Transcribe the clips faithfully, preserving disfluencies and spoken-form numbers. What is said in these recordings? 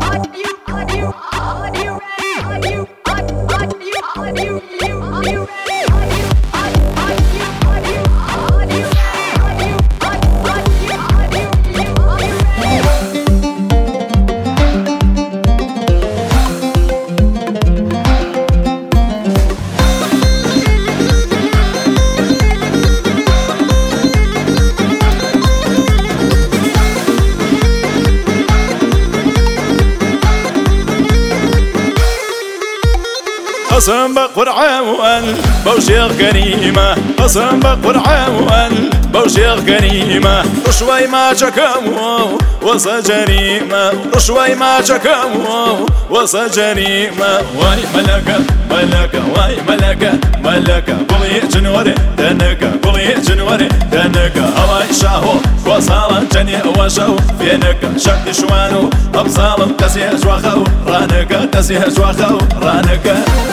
قسم بقرعة وال بوشيخ كريمة، قسم بقرعة وال بوشيخ كريمة، رشوي ما شكمو وصا جريمة، رشوي ما شكمو وصا جريمة. واي ملكة ملكة واي ملكة ملكة قولي جنوري دنكة قولي جنوري دنكة هواي شاهو وصالا جني وشو فينك شكل شوانو أبصال تسيه شوخو رانك تسيه شوخو رانك.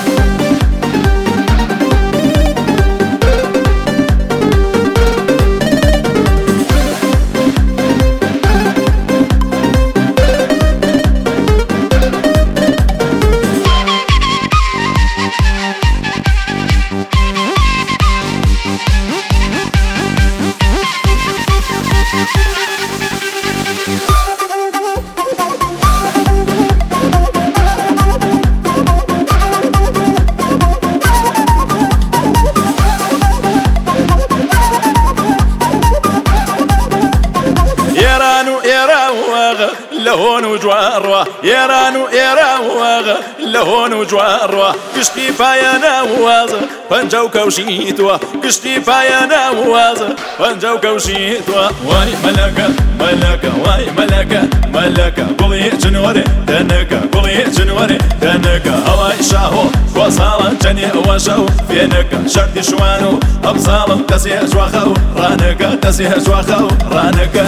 لهون وجوار يرانو يراوغ لهون وجوار كشتي فايا نواز فنجاو كوشيتوا كشتي فايا نواز فنجاو كوشيتوا. واي ملكة ملكة واي ملكة ملكة قولي جنوري دنكة قولي جنوري دنكة هواي شاهو وصالا جني وشو فينك شرطي شوانو أبصال تسيه شوخو رانك تسيه شوخو رانك.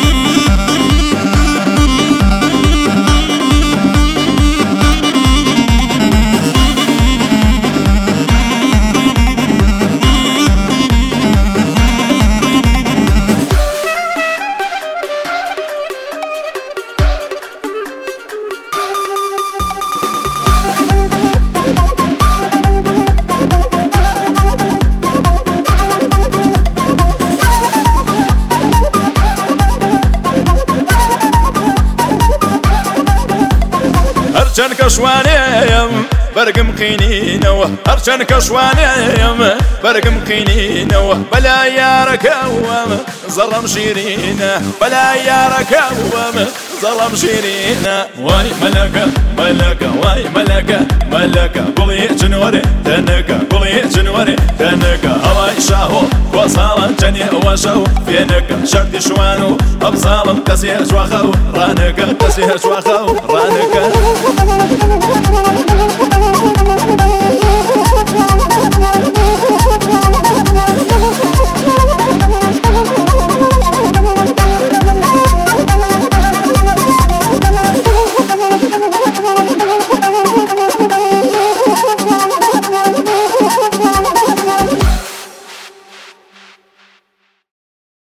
هرشان كشوانيم برقم خينينو هرشان كشوانيم برقم خينينو بلا يا ركوم ظلم شيرينه بلا يا ركوم ظلم شيرينه. واي ملكة ملكة واي ملكة ملكة قولي جنوري دنكة قولي جنوري دنكة هواي شاهو وصالا جني وشو فينك شرطي شوانو أبصال تسيه شوخو رانك تسيه شوخو رانك.